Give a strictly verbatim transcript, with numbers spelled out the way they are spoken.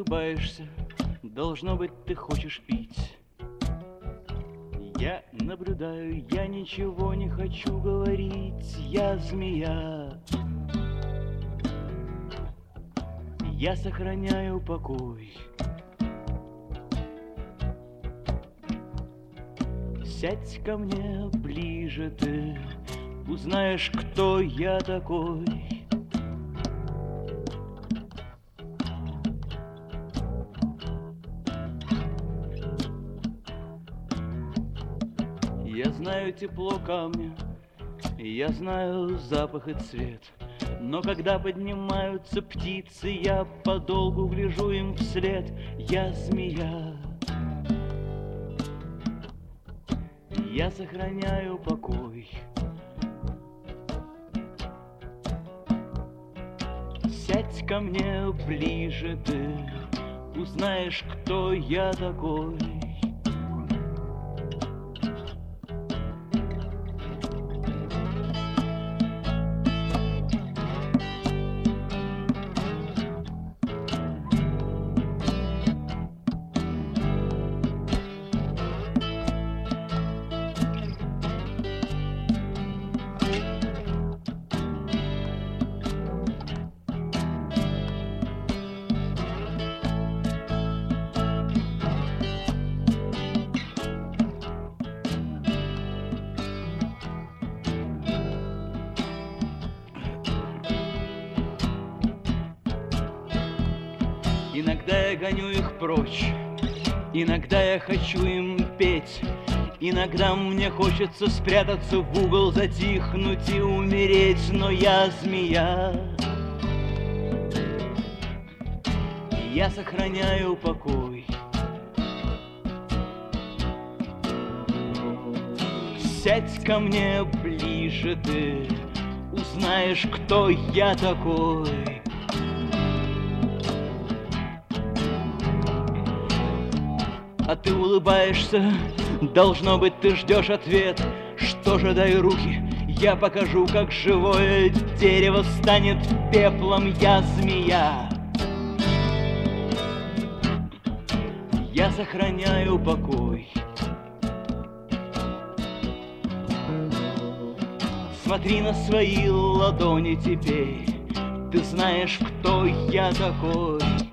улыбаешься, должно быть, ты хочешь пить. Я наблюдаю, я ничего не хочу говорить. Я змея, я сохраняю покой. Сядь ко мне ближе ты, узнаешь, кто я такой. Я знаю тепло камня, я знаю запах и цвет, но когда поднимаются птицы, я подолгу гляжу им вслед. Я змея, я сохраняю покой. Сядь ко мне ближе ты, узнаешь, кто я такой. Иногда я гоню их прочь, иногда я хочу им петь, иногда мне хочется спрятаться в угол, затихнуть и умереть, но я змея, я сохраняю покой. Сядь ко мне ближе ты, узнаешь, кто я такой. А ты улыбаешься, должно быть, ты ждешь ответ. Что же, дай руки, я покажу, как живое дерево станет пеплом. Я змея, я сохраняю покой. Смотри на свои ладони теперь, ты знаешь, кто я такой.